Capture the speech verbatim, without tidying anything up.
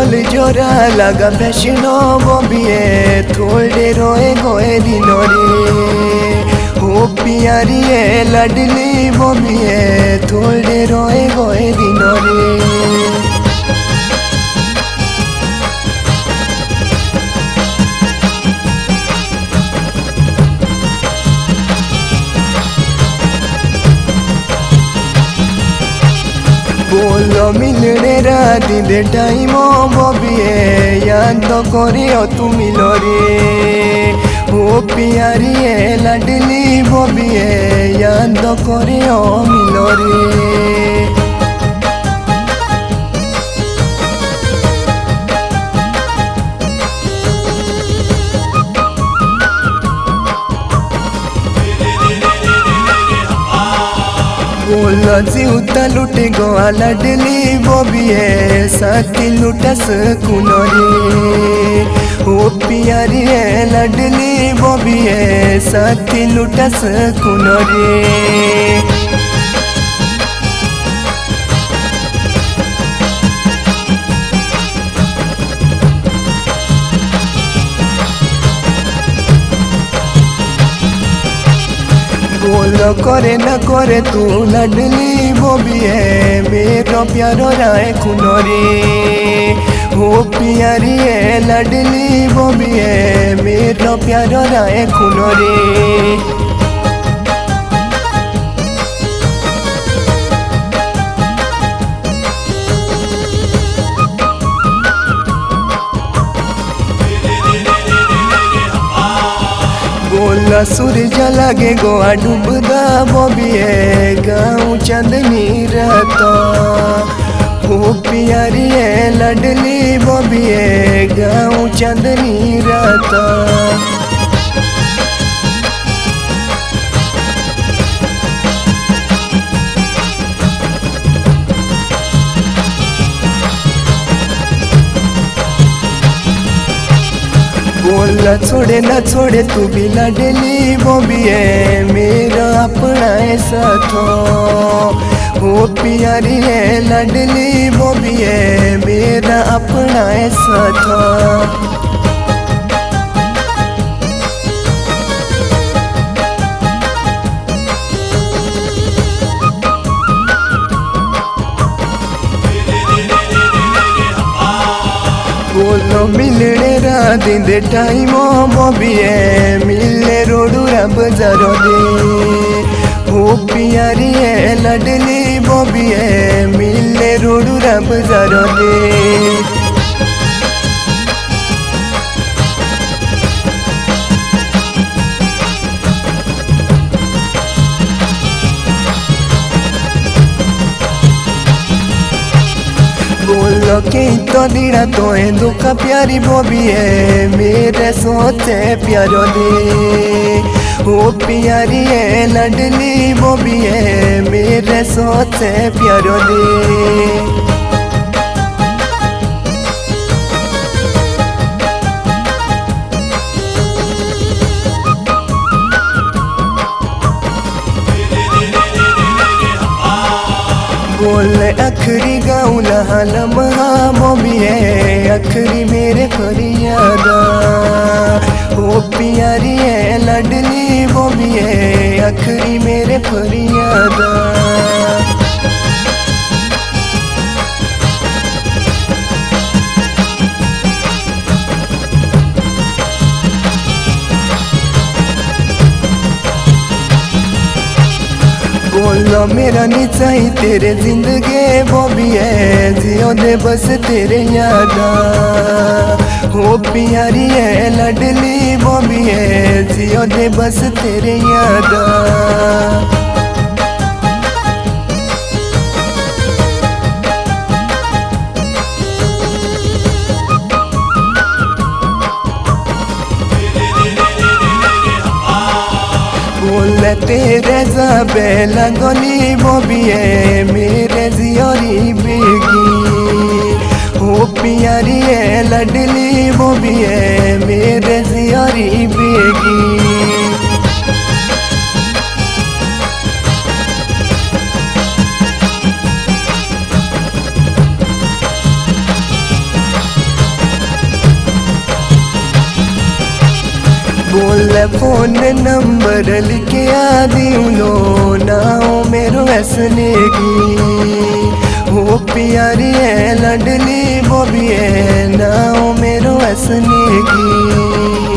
बोल जोरा लगा फैशनो बबिए थोड़े रोए गोए दिनों रे हो प्यारी है लडली बबिए थोड़े रोए गोए दिनों रे। बोलो मिलने राती दे टाइम बबिए याद तो करियो तू मिलो रे हो प्यारी है लडली बबिए याद तो करियो मिलो रे। बोलो जीवता लुटे गोवा लडली बबिए साथी लुटस कुनो रे हो प्यारी है लडली बबिए साथी लुटस कुनो रे। बोलो करे न करे तू लडली बबिए मेरो प्यारो राय खुनो रे हो प्यारी है लडली बबिए मेरो प्यारो राय खुनो रे। बोला सूरज लगे गोवा डूबदा बबिए गाँव चांदनी रहता हो प्यारी है लडली बबिए गाँव चांदनी रहता। बोला छोड़े न छोड़े तू भी लडली बबिए मेरा अपना ऐसा तो हो प्यारी है लडली बबिए मेरा अपना ऐसा था। बोलो मिलने राती दे टाइम बबिए मिले रोडू रब जरो दे हो प्यारी है लडली बबिए मिले रोडू रब जरो दे। बोलो के तो दीड़ा तो है दुख प्यारी बबिए मेरे सोचे प्यारो दे हो प्यारी है लडली बबिए मेरे सोचे प्यारो दे। बोले अखरी गाँव लम्हा बबिए अखरी मेरे फरियादा हो प्यारी है लडली बबिए अखरी मेरे फरियादा। बोलो मेरा नहीं चाहिए तेरे जिंदगी बबिए जियो दे बस तेरे यादा हो प्यारी है लडली बबिए जियो दे बस तेरे यादा। बोले तेरे जाबे लगनी बबिए मेरे जियोरी बेगी हो प्यारी है लडली बबिए मेरे जियोरी बेगी। बोल फोन नंबर लिखे आदि उनो नाओ मेरो ऐसने की हो प्यारी है लडली बॉबी है नाओ मेरो ऐसने की।